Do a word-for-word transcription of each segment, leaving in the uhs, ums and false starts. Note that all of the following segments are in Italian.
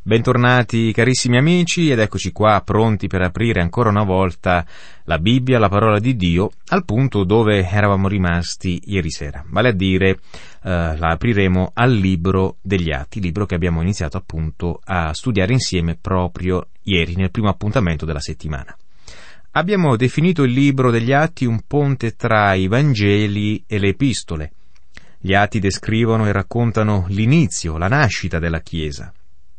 Bentornati carissimi amici, ed eccoci qua pronti per aprire ancora una volta la Bibbia, la parola di Dio, al punto dove eravamo rimasti ieri sera, vale a dire eh, la apriremo al libro degli Atti, libro che abbiamo iniziato appunto a studiare insieme proprio ieri, nel primo appuntamento della settimana. Abbiamo definito il libro degli Atti un ponte tra i Vangeli e le Epistole. Gli Atti descrivono e raccontano l'inizio, la nascita della Chiesa.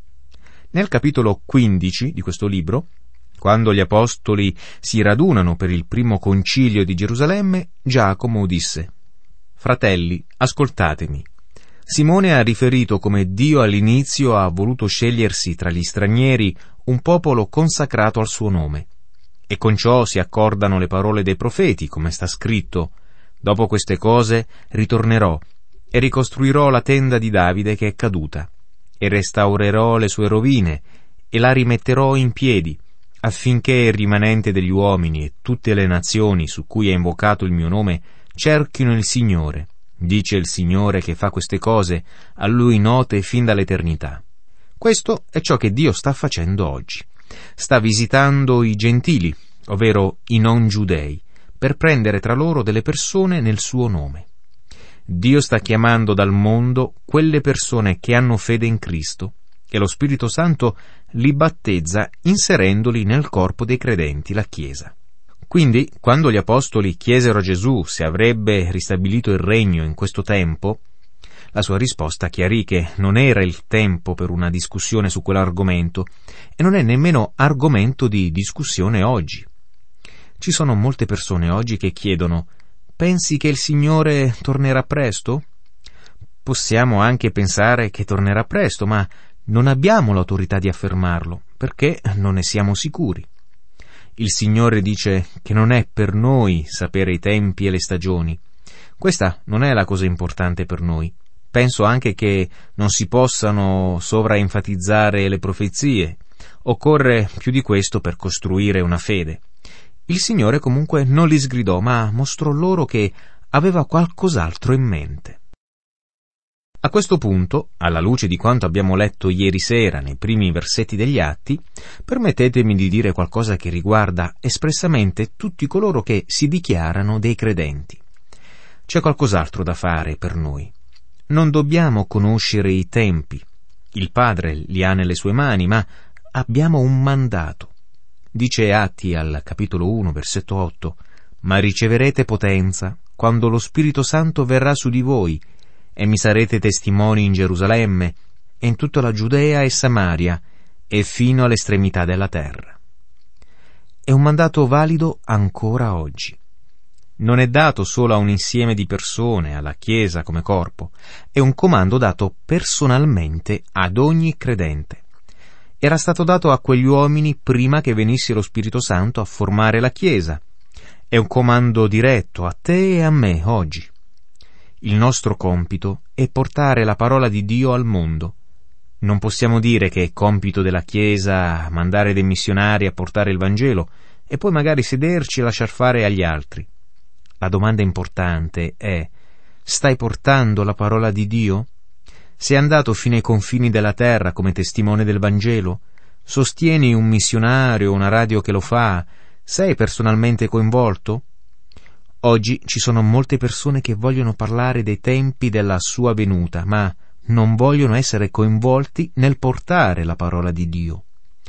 Nel capitolo quindici di questo libro, quando gli apostoli si radunano per il primo concilio di Gerusalemme, Giacomo disse: «Fratelli, ascoltatemi. Simone ha riferito come Dio all'inizio ha voluto scegliersi tra gli stranieri un popolo consacrato al suo nome. E con ciò si accordano le parole dei profeti, come sta scritto: dopo queste cose ritornerò e ricostruirò la tenda di Davide che è caduta, e restaurerò le sue rovine, e la rimetterò in piedi, affinché il rimanente degli uomini e tutte le nazioni su cui è invocato il mio nome cerchino il Signore. Dice il Signore che fa queste cose, a Lui note fin dall'eternità». Questo è ciò che Dio sta facendo oggi. Sta visitando i gentili, ovvero i non giudei, per prendere tra loro delle persone nel suo nome. Dio sta chiamando dal mondo quelle persone che hanno fede in Cristo, e lo Spirito Santo li battezza inserendoli nel corpo dei credenti, la Chiesa. Quindi, quando gli apostoli chiesero a Gesù se avrebbe ristabilito il regno in questo tempo, la sua risposta chiarì che non era il tempo per una discussione su quell'argomento, e non è nemmeno argomento di discussione oggi. Ci sono molte persone oggi che chiedono: «Pensi che il Signore tornerà presto?» Possiamo anche pensare che tornerà presto, ma non abbiamo l'autorità di affermarlo, perché non ne siamo sicuri. Il Signore dice che non è per noi sapere i tempi e le stagioni. Questa non è la cosa importante per noi. Penso anche che non si possano sovraenfatizzare le profezie. Occorre più di questo per costruire una fede. Il Signore comunque non li sgridò, ma mostrò loro che aveva qualcos'altro in mente. A questo punto, alla luce di quanto abbiamo letto ieri sera nei primi versetti degli Atti, permettetemi di dire qualcosa che riguarda espressamente tutti coloro che si dichiarano dei credenti. C'è qualcos'altro da fare per noi. Non dobbiamo conoscere i tempi. Il Padre li ha nelle sue mani, ma abbiamo un mandato. Dice Atti al capitolo uno, versetto otto: «Ma riceverete potenza quando lo Spirito Santo verrà su di voi, e mi sarete testimoni in Gerusalemme, e in tutta la Giudea e Samaria, e fino all'estremità della terra». È un mandato valido ancora oggi. Non è dato solo a un insieme di persone, alla Chiesa come corpo, è un comando dato personalmente ad ogni credente. Era stato dato a quegli uomini prima che venisse lo Spirito Santo a formare la Chiesa. È un comando diretto a te e a me oggi. Il nostro compito è portare la parola di Dio al mondo. Non possiamo dire che è compito della Chiesa mandare dei missionari a portare il Vangelo e poi magari sederci e lasciar fare agli altri. La domanda importante è: stai portando la parola di Dio? Sei andato fino ai confini della terra come testimone del Vangelo? Sostieni un missionario o una radio che lo fa? Sei personalmente coinvolto? Oggi ci sono molte persone che vogliono parlare dei tempi della sua venuta, ma non vogliono essere coinvolti nel portare la parola di Dio.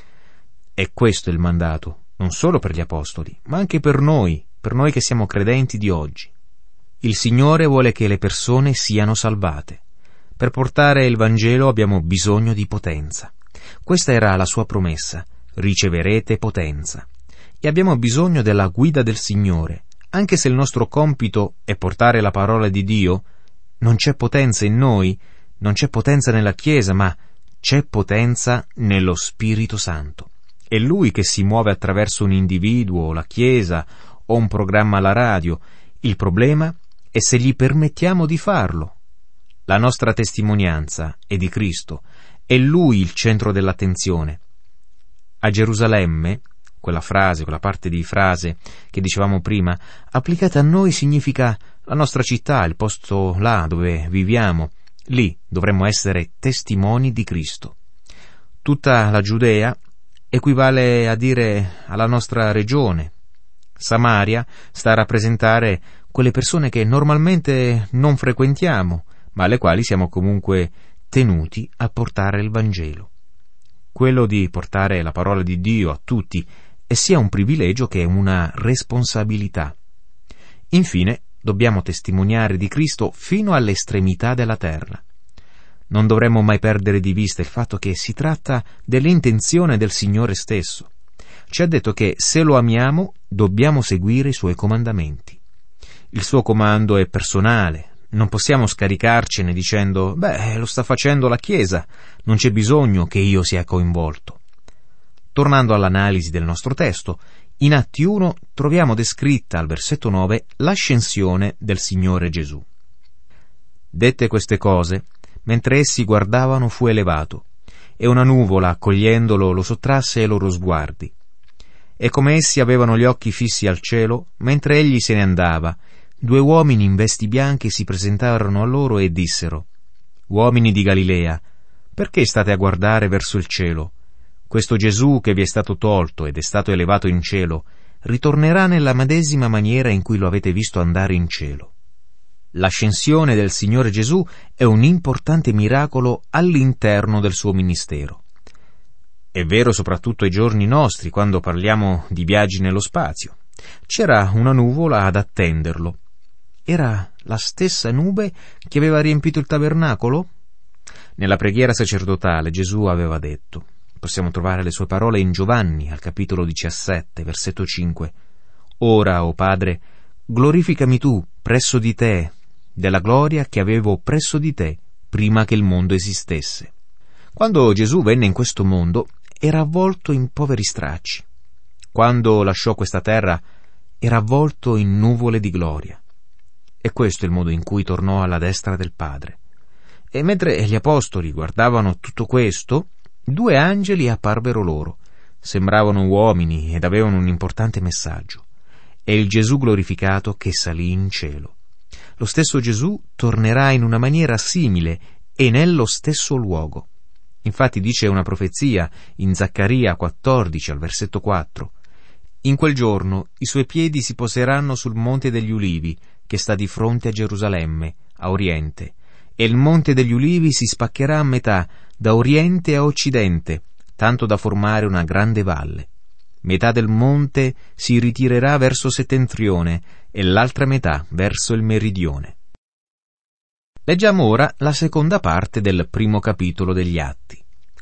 E questo è il mandato, non solo per gli apostoli, ma anche per noi, per noi che siamo credenti di oggi. Il Signore vuole che le persone siano salvate. Per portare il Vangelo abbiamo bisogno di potenza. Questa era la sua promessa: riceverete potenza. E abbiamo bisogno della guida del Signore. Anche se il nostro compito è portare la parola di Dio, non c'è potenza in noi, non c'è potenza nella Chiesa, ma c'è potenza nello Spirito Santo. È Lui che si muove attraverso un individuo, la Chiesa o un programma alla radio. Il problema è se gli permettiamo di farlo. La nostra testimonianza è di Cristo, è Lui il centro dell'attenzione. A Gerusalemme, quella frase, quella parte di frase che dicevamo prima, applicata a noi significa la nostra città, il posto là dove viviamo. Lì dovremmo essere testimoni di Cristo. Tutta la Giudea equivale a dire alla nostra regione. Samaria sta a rappresentare quelle persone che normalmente non frequentiamo, ma alle quali siamo comunque tenuti a portare il Vangelo. Quello di portare la parola di Dio a tutti è sia un privilegio che una responsabilità. Infine, dobbiamo testimoniare di Cristo fino all'estremità della terra. Non dovremmo mai perdere di vista il fatto che si tratta dell'intenzione del Signore stesso. Ci ha detto che se lo amiamo dobbiamo seguire i Suoi comandamenti. Il Suo comando è personale, non possiamo scaricarcene dicendo «Beh, lo sta facendo la Chiesa, non c'è bisogno che io sia coinvolto». Tornando all'analisi del nostro testo, in Atti uno troviamo descritta al versetto nove l'ascensione del Signore Gesù. Dette queste cose, mentre essi guardavano fu elevato, e una nuvola, accogliendolo, lo sottrasse ai loro sguardi. E come essi avevano gli occhi fissi al cielo, mentre egli se ne andava, due uomini in vesti bianche si presentarono a loro e dissero: «Uomini di Galilea, perché state a guardare verso il cielo? Questo Gesù che vi è stato tolto ed è stato elevato in cielo, ritornerà nella medesima maniera in cui lo avete visto andare in cielo». L'ascensione del Signore Gesù è un importante miracolo all'interno del suo ministero. È vero soprattutto ai giorni nostri, quando parliamo di viaggi nello spazio. C'era una nuvola ad attenderlo. Era la stessa nube che aveva riempito il tabernacolo? Nella preghiera sacerdotale Gesù aveva detto, possiamo trovare le sue parole in Giovanni, al capitolo diciassette, versetto cinque. «Ora, o Padre, glorificami tu presso di te, della gloria che avevo presso di te, prima che il mondo esistesse». Quando Gesù venne in questo mondo, era avvolto in poveri stracci. Quando lasciò questa terra, era avvolto in nuvole di gloria. E questo è il modo in cui tornò alla destra del Padre. E mentre gli apostoli guardavano tutto questo, due angeli apparvero loro. Sembravano uomini ed avevano un importante messaggio. È il Gesù glorificato che salì in cielo. Lo stesso Gesù tornerà in una maniera simile e nello stesso luogo. Infatti dice una profezia in Zaccaria quattordici al versetto quattro: «In quel giorno i suoi piedi si poseranno sul monte degli Ulivi, che sta di fronte a Gerusalemme, a oriente, e il monte degli Ulivi si spaccherà a metà, da oriente a occidente, tanto da formare una grande valle. Metà del monte si ritirerà verso settentrione e l'altra metà verso il meridione». Leggiamo ora la seconda parte del primo capitolo degli Atti.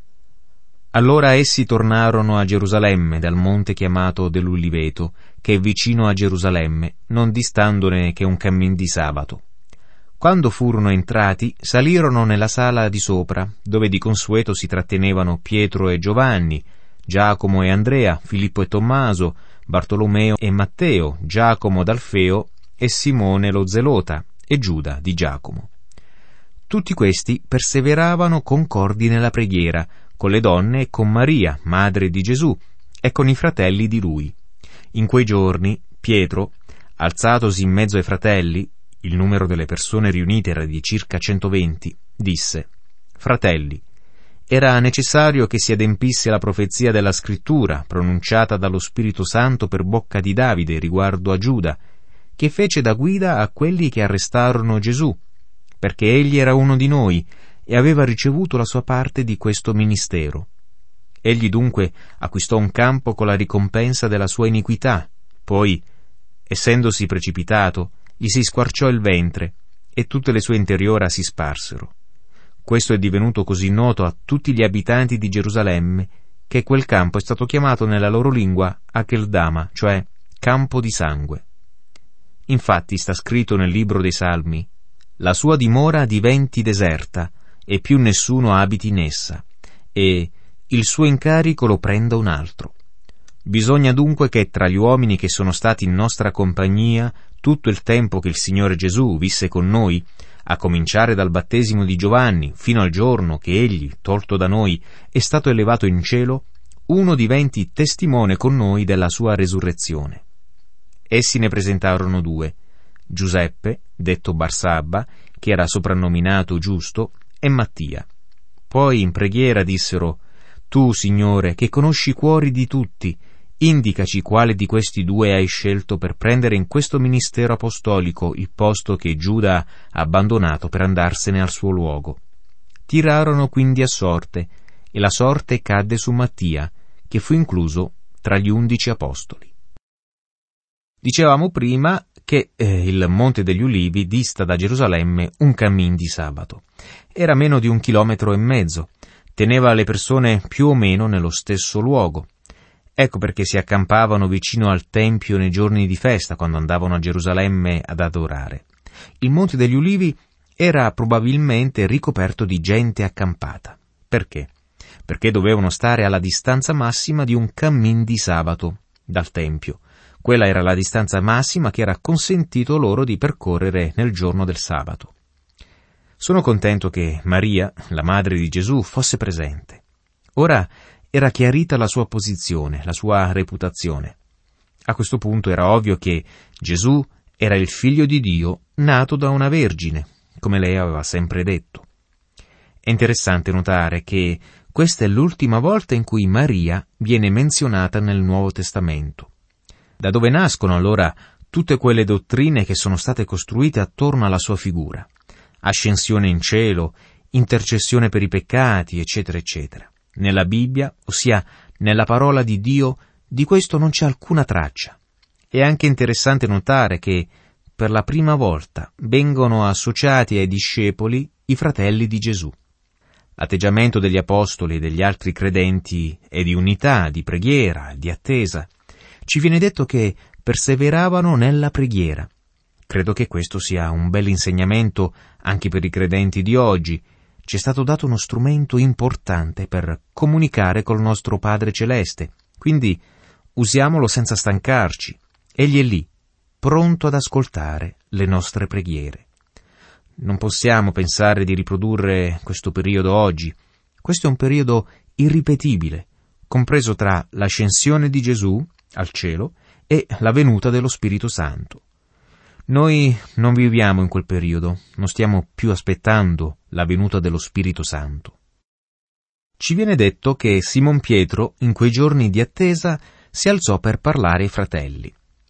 Allora essi tornarono a Gerusalemme dal monte chiamato dell'Uliveto, che è vicino a Gerusalemme, non distandone che un cammin di sabato. Quando furono entrati, salirono nella sala di sopra, dove di consueto si trattenevano Pietro e Giovanni, Giacomo e Andrea, Filippo e Tommaso, Bartolomeo e Matteo, Giacomo d'Alfeo e Simone lo Zelota e Giuda di Giacomo. Tutti questi perseveravano concordi nella preghiera, con le donne e con Maria, madre di Gesù, e con i fratelli di lui. In quei giorni Pietro, alzatosi in mezzo ai fratelli, il numero delle persone riunite era di circa centoventi, disse: «Fratelli, era necessario che si adempisse la profezia della Scrittura, pronunciata dallo Spirito Santo per bocca di Davide riguardo a Giuda, che fece da guida a quelli che arrestarono Gesù, perché egli era uno di noi e aveva ricevuto la sua parte di questo ministero. Egli dunque acquistò un campo con la ricompensa della sua iniquità, poi, essendosi precipitato, gli si squarciò il ventre e tutte le sue interiora si sparsero. Questo è divenuto così noto a tutti gli abitanti di Gerusalemme che quel campo è stato chiamato nella loro lingua Akeldama, cioè campo di sangue. Infatti sta scritto nel libro dei Salmi: «La sua dimora diventi deserta e più nessuno abiti in essa, e il suo incarico lo prenda un altro». Bisogna dunque che tra gli uomini che sono stati in nostra compagnia tutto il tempo che il Signore Gesù visse con noi, a cominciare dal battesimo di Giovanni fino al giorno che egli, tolto da noi, è stato elevato in cielo, uno diventi testimone con noi della sua resurrezione. Essi ne presentarono due: Giuseppe, detto Barsabba, che era soprannominato Giusto, e Mattia. Poi in preghiera dissero: Tu, Signore, che conosci i cuori di tutti, indicaci quale di questi due hai scelto per prendere in questo ministero apostolico il posto che Giuda ha abbandonato per andarsene al suo luogo. Tirarono quindi a sorte, e la sorte cadde su Mattia, che fu incluso tra gli undici apostoli. Dicevamo prima che eh, il Monte degli Ulivi dista da Gerusalemme un cammin di sabato. Era meno di un chilometro e mezzo, teneva le persone più o meno nello stesso luogo. Ecco perché si accampavano vicino al Tempio nei giorni di festa, quando andavano a Gerusalemme ad adorare. Il Monte degli Ulivi era probabilmente ricoperto di gente accampata. Perché? Perché dovevano stare alla distanza massima di un cammin di sabato dal Tempio. Quella era la distanza massima che era consentito loro di percorrere nel giorno del sabato. Sono contento che Maria, la madre di Gesù, fosse presente. Ora era chiarita la sua posizione, la sua reputazione. A questo punto era ovvio che Gesù era il figlio di Dio nato da una vergine, come lei aveva sempre detto. È interessante notare che questa è l'ultima volta in cui Maria viene menzionata nel Nuovo Testamento. Da dove nascono allora tutte quelle dottrine che sono state costruite attorno alla sua figura? Ascensione in cielo, intercessione per i peccati, eccetera, eccetera. Nella Bibbia, ossia nella parola di Dio, di questo non c'è alcuna traccia. È anche interessante notare che per la prima volta vengono associati ai discepoli i fratelli di Gesù. L'atteggiamento degli apostoli e degli altri credenti è di unità, di preghiera, di attesa. Ci viene detto che perseveravano nella preghiera. Credo che questo sia un bel insegnamento anche per i credenti di oggi. Ci è stato dato uno strumento importante per comunicare col nostro Padre Celeste, quindi usiamolo senza stancarci. Egli è lì, pronto ad ascoltare le nostre preghiere. Non possiamo pensare di riprodurre questo periodo oggi. Questo è un periodo irripetibile, compreso tra l'ascensione di Gesù al cielo e la venuta dello Spirito Santo. Noi non viviamo in quel periodo, non stiamo più aspettando la venuta dello Spirito Santo. Ci viene detto che Simon Pietro, in quei giorni di attesa, si alzò per parlare ai fratelli.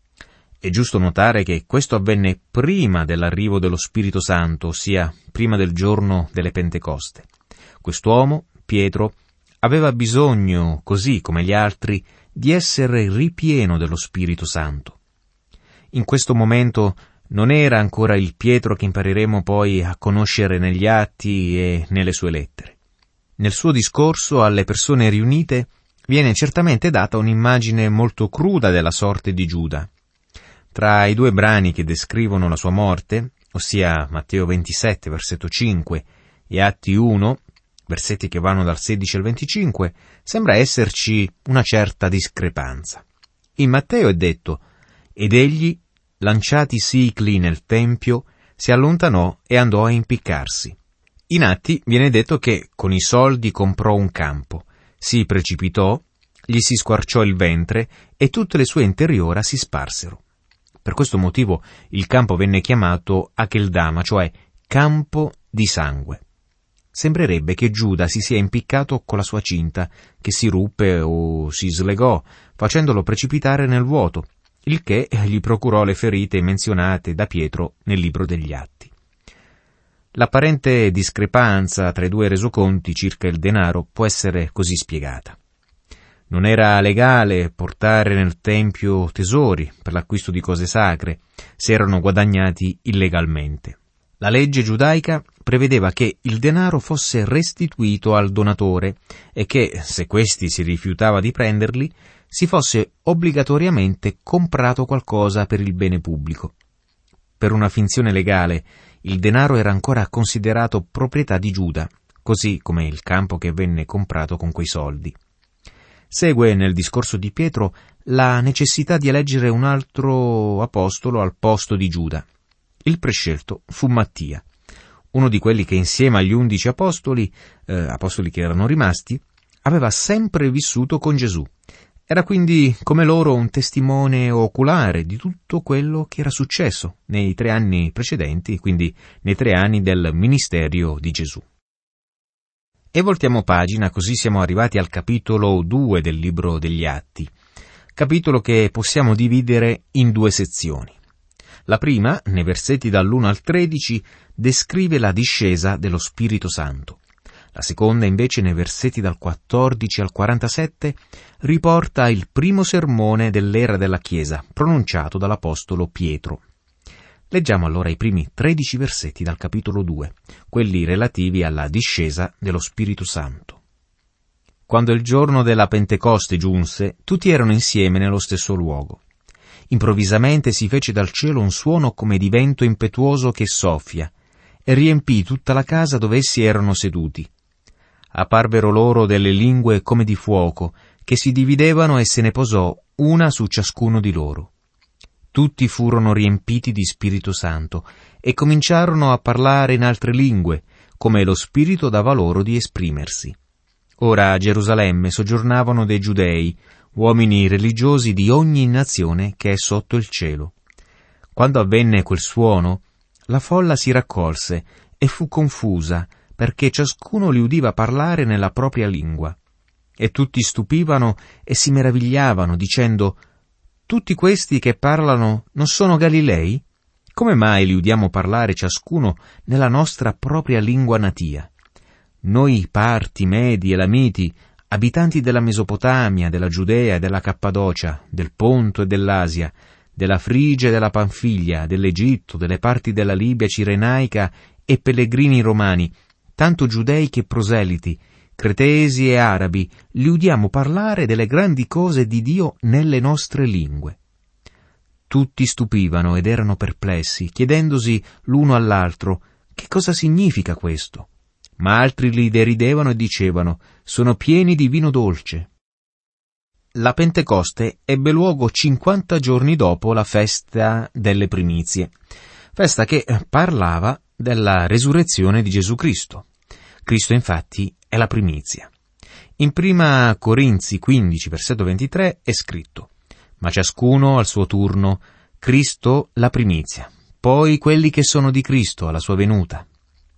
È giusto notare che questo avvenne prima dell'arrivo dello Spirito Santo, ossia prima del giorno delle Pentecoste. Quest'uomo, Pietro, aveva bisogno, così come gli altri, di essere ripieno dello Spirito Santo. In questo momento non era ancora il Pietro che impareremo poi a conoscere negli atti e nelle sue lettere. Nel suo discorso alle persone riunite viene certamente data un'immagine molto cruda della sorte di Giuda. Tra i due brani che descrivono la sua morte, ossia Matteo ventisette, versetto cinque, e Atti uno, versetti che vanno dal sedici al venticinque, sembra esserci una certa discrepanza. In Matteo è detto: «Ed egli, lanciati sicli nel tempio, si allontanò e andò a impiccarsi». In Atti viene detto che con i soldi comprò un campo, si precipitò, gli si squarciò il ventre e tutte le sue interiora si sparsero. Per questo motivo il campo venne chiamato Akeldama, cioè campo di sangue. Sembrerebbe che Giuda si sia impiccato con la sua cinta, che si ruppe o si slegò, facendolo precipitare nel vuoto, il che gli procurò le ferite menzionate da Pietro nel libro degli Atti. L'apparente discrepanza tra i due resoconti circa il denaro può essere così spiegata. Non era legale portare nel tempio tesori per l'acquisto di cose sacre, se erano guadagnati illegalmente. La legge giudaica prevedeva che il denaro fosse restituito al donatore e che, se questi si rifiutava di prenderli, si fosse obbligatoriamente comprato qualcosa per il bene pubblico. Per una finzione legale, il denaro era ancora considerato proprietà di Giuda, così come il campo che venne comprato con quei soldi. Segue nel discorso di Pietro la necessità di eleggere un altro apostolo al posto di Giuda. Il prescelto fu Mattia, uno di quelli che insieme agli undici apostoli, eh, apostoli che erano rimasti, aveva sempre vissuto con Gesù. Era quindi come loro un testimone oculare di tutto quello che era successo nei tre anni precedenti, quindi nei tre anni del ministero di Gesù. E voltiamo pagina, così siamo arrivati al capitolo due del libro degli Atti, capitolo che possiamo dividere in due sezioni. La prima, nei versetti dall'uno al tredici, descrive la discesa dello Spirito Santo. La seconda, invece, nei versetti dal quattordici al quarantasette, riporta il primo sermone dell'era della Chiesa, pronunciato dall'Apostolo Pietro. Leggiamo allora i primi tredici versetti dal capitolo due, quelli relativi alla discesa dello Spirito Santo. Quando il giorno della Pentecoste giunse, tutti erano insieme nello stesso luogo. Improvvisamente si fece dal cielo un suono come di vento impetuoso che soffia, e riempì tutta la casa dove essi erano seduti. Apparvero loro delle lingue come di fuoco, che si dividevano e se ne posò una su ciascuno di loro. Tutti furono riempiti di Spirito Santo e cominciarono a parlare in altre lingue, come lo Spirito dava loro di esprimersi. Ora a Gerusalemme soggiornavano dei Giudei, uomini religiosi di ogni nazione che è sotto il cielo. Quando avvenne quel suono, la folla si raccolse e fu confusa, perché ciascuno li udiva parlare nella propria lingua. E tutti stupivano e si meravigliavano, dicendo: «Tutti questi che parlano non sono Galilei? Come mai li udiamo parlare ciascuno nella nostra propria lingua natia? Noi Parti, Medi, Elamiti, abitanti della Mesopotamia, della Giudea e della Cappadocia, del Ponto e dell'Asia, della Frigia e della Panfilia, dell'Egitto, delle parti della Libia cirenaica e pellegrini romani, tanto giudei che proseliti, cretesi e arabi, li udiamo parlare delle grandi cose di Dio nelle nostre lingue». Tutti stupivano ed erano perplessi, chiedendosi l'uno all'altro: «Che cosa significa questo?» Ma altri li deridevano e dicevano: «Sono pieni di vino dolce». La Pentecoste ebbe luogo cinquanta giorni dopo la festa delle primizie, festa che parlava della resurrezione di Gesù Cristo. Cristo infatti è la primizia. In prima Corinzi quindici, versetto ventitré, è scritto: «Ma ciascuno al suo turno, Cristo la primizia, poi quelli che sono di Cristo alla sua venuta».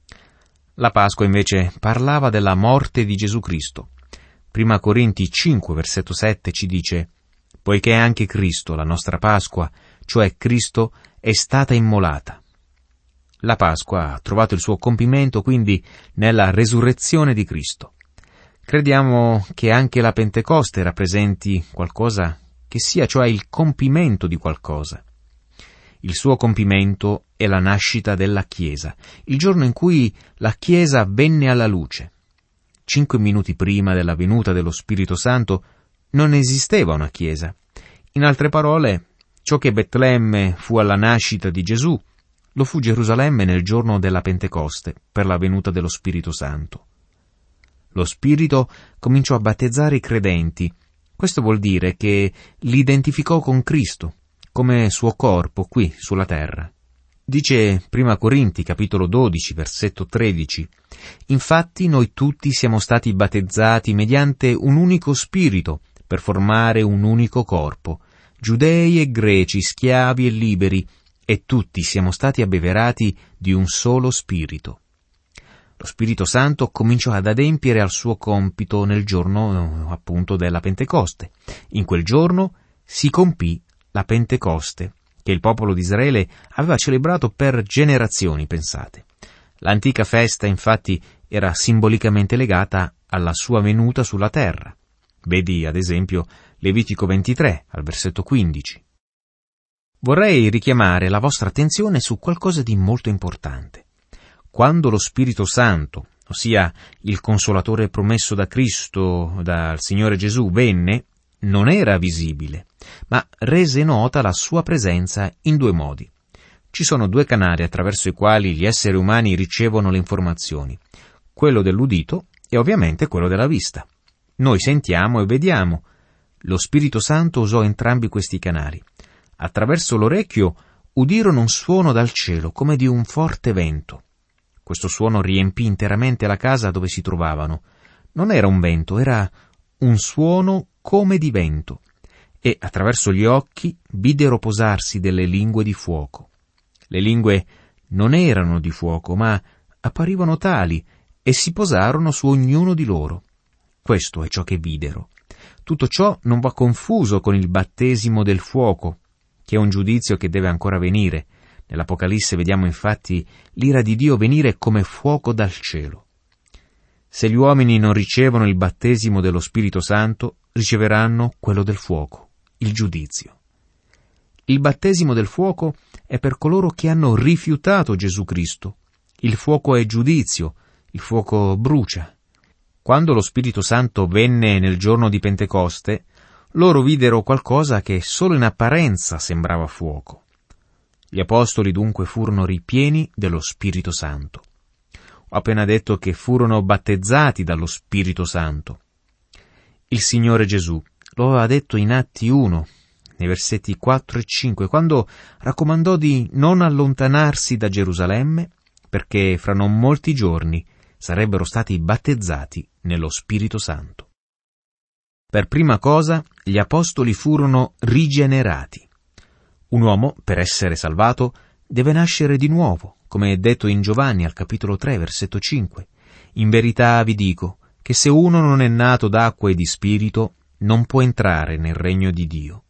La Pasqua invece parlava della morte di Gesù Cristo. Prima Corinti cinque, versetto sette ci dice: «Poiché anche Cristo, la nostra Pasqua, cioè Cristo, è stata immolata». La Pasqua ha trovato il suo compimento quindi nella resurrezione di Cristo. Crediamo che anche la Pentecoste rappresenti qualcosa che sia, cioè il compimento di qualcosa. Il suo compimento è la nascita della Chiesa, il giorno in cui la Chiesa venne alla luce. Cinque minuti prima della venuta dello Spirito Santo non esisteva una Chiesa. In altre parole, ciò che Betlemme fu alla nascita di Gesù, lo fu Gerusalemme nel giorno della Pentecoste, per la venuta dello Spirito Santo. Lo Spirito cominciò a battezzare i credenti. Questo vuol dire che li identificò con Cristo, come suo corpo qui sulla terra. Dice prima Corinti, capitolo dodici, versetto tredici: «Infatti noi tutti siamo stati battezzati mediante un unico spirito per formare un unico corpo, giudei e greci, schiavi e liberi, e tutti siamo stati abbeverati di un solo spirito». Lo Spirito Santo cominciò ad adempiere al suo compito nel giorno, appunto, della Pentecoste. In quel giorno si compì la Pentecoste, che il popolo di Israele aveva celebrato per generazioni, pensate. L'antica festa, infatti, era simbolicamente legata alla sua venuta sulla terra. Vedi, ad esempio, Levitico ventitré, al versetto quindici. Vorrei richiamare la vostra attenzione su qualcosa di molto importante. Quando lo Spirito Santo, ossia il Consolatore promesso da Cristo, dal Signore Gesù, venne, non era visibile, ma rese nota la sua presenza in due modi. Ci sono due canali attraverso i quali gli esseri umani ricevono le informazioni, quello dell'udito e ovviamente quello della vista. Noi sentiamo e vediamo. Lo Spirito Santo usò entrambi questi canali. Attraverso l'orecchio udirono un suono dal cielo come di un forte vento. Questo suono riempì interamente la casa dove si trovavano. Non era un vento, era un suono come di vento. E attraverso gli occhi videro posarsi delle lingue di fuoco. Le lingue non erano di fuoco, ma apparivano tali, e si posarono su ognuno di loro. Questo è ciò che videro. Tutto ciò non va confuso con il battesimo del fuoco, che è un giudizio che deve ancora venire. Nell'Apocalisse vediamo infatti l'ira di Dio venire come fuoco dal cielo. Se gli uomini non ricevono il battesimo dello Spirito Santo, riceveranno quello del fuoco, il giudizio. Il battesimo del fuoco è per coloro che hanno rifiutato Gesù Cristo. Il fuoco è giudizio, il fuoco brucia. Quando lo Spirito Santo venne nel giorno di Pentecoste, loro videro qualcosa che solo in apparenza sembrava fuoco. Gli apostoli dunque furono ripieni dello Spirito Santo. Ho appena detto che furono battezzati dallo Spirito Santo. Il Signore Gesù lo aveva detto in Atti uno, nei versetti quattro e cinque, quando raccomandò di non allontanarsi da Gerusalemme, perché fra non molti giorni sarebbero stati battezzati nello Spirito Santo. Per prima cosa, gli apostoli furono rigenerati. Un uomo, per essere salvato, deve nascere di nuovo, come è detto in Giovanni al capitolo tre, versetto cinque. In verità vi dico che se uno non è nato d'acqua e di spirito, non può entrare nel regno di Dio.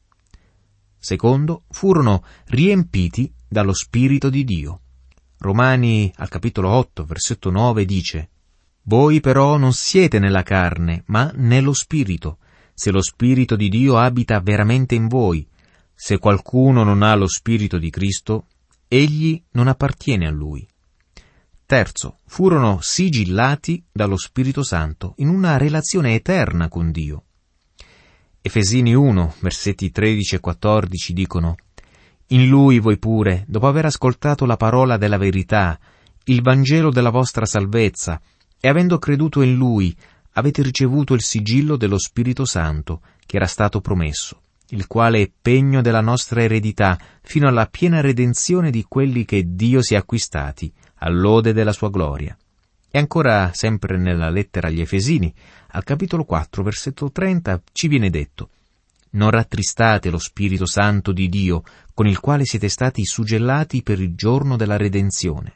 Secondo, furono riempiti dallo Spirito di Dio. Romani al capitolo otto, versetto nove dice: «Voi però non siete nella carne, ma nello Spirito, se lo Spirito di Dio abita veramente in voi. Se qualcuno non ha lo Spirito di Cristo, egli non appartiene a lui». Terzo, furono sigillati dallo Spirito Santo in una relazione eterna con Dio. Efesini uno, versetti tredici e quattordici dicono: «In Lui voi pure, dopo aver ascoltato la parola della verità, il Vangelo della vostra salvezza, e avendo creduto in Lui, avete ricevuto il sigillo dello Spirito Santo, che era stato promesso, il quale è pegno della nostra eredità, fino alla piena redenzione di quelli che Dio si è acquistati, all'ode della sua gloria». E ancora, sempre nella lettera agli Efesini, al capitolo quattro, versetto trenta, ci viene detto: «Non rattristate lo Spirito Santo di Dio, con il quale siete stati suggellati per il giorno della redenzione».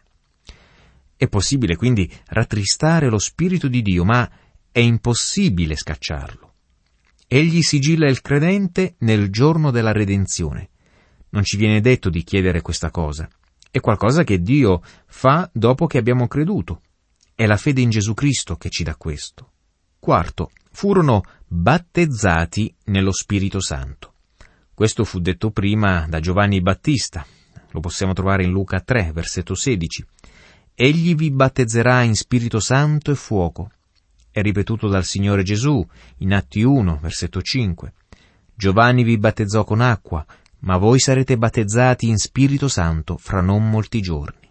È possibile quindi rattristare lo Spirito di Dio, ma è impossibile scacciarlo. Egli sigilla il credente nel giorno della redenzione. Non ci viene detto di chiedere questa cosa. È qualcosa che Dio fa dopo che abbiamo creduto. È la fede in Gesù Cristo che ci dà questo. Quarto, furono battezzati nello Spirito Santo. Questo fu detto prima da Giovanni Battista. Lo possiamo trovare in Luca tre, versetto sedici. «Egli vi battezzerà in Spirito Santo e fuoco». È ripetuto dal Signore Gesù in Atti uno, versetto cinque. «Giovanni vi battezzò con acqua, ma voi sarete battezzati in Spirito Santo fra non molti giorni».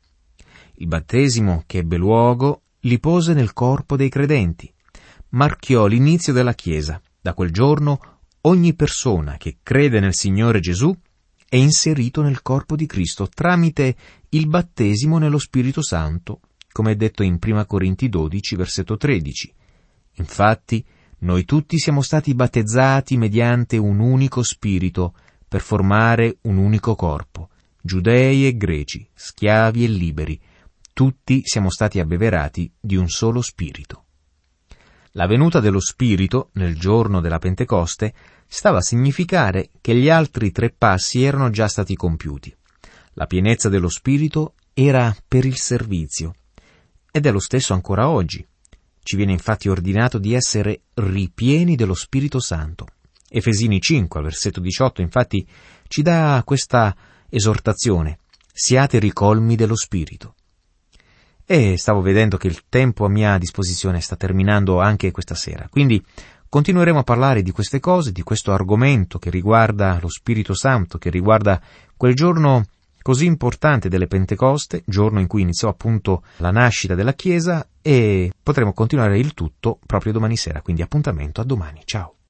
Il battesimo che ebbe luogo li pose nel corpo dei credenti, marchiò l'inizio della Chiesa. Da quel giorno ogni persona che crede nel Signore Gesù è inserito nel corpo di Cristo tramite il battesimo nello Spirito Santo, come è detto in prima Corinti dodici, versetto tredici. Infatti, noi tutti siamo stati battezzati mediante un unico Spirito per formare un unico corpo, giudei e greci, schiavi e liberi. Tutti siamo stati abbeverati di un solo Spirito. La venuta dello Spirito, nel giorno della Pentecoste, stava a significare che gli altri tre passi erano già stati compiuti. La pienezza dello Spirito era per il servizio, ed è lo stesso ancora oggi. Ci viene infatti ordinato di essere ripieni dello Spirito Santo. Efesini cinque, versetto diciotto, infatti, ci dà questa esortazione: siate ricolmi dello Spirito. E stavo vedendo che il tempo a mia disposizione sta terminando anche questa sera, quindi continueremo a parlare di queste cose, di questo argomento che riguarda lo Spirito Santo, che riguarda quel giorno così importante delle Pentecoste, giorno in cui iniziò appunto la nascita della Chiesa, e potremo continuare il tutto proprio domani sera, quindi appuntamento a domani. Ciao!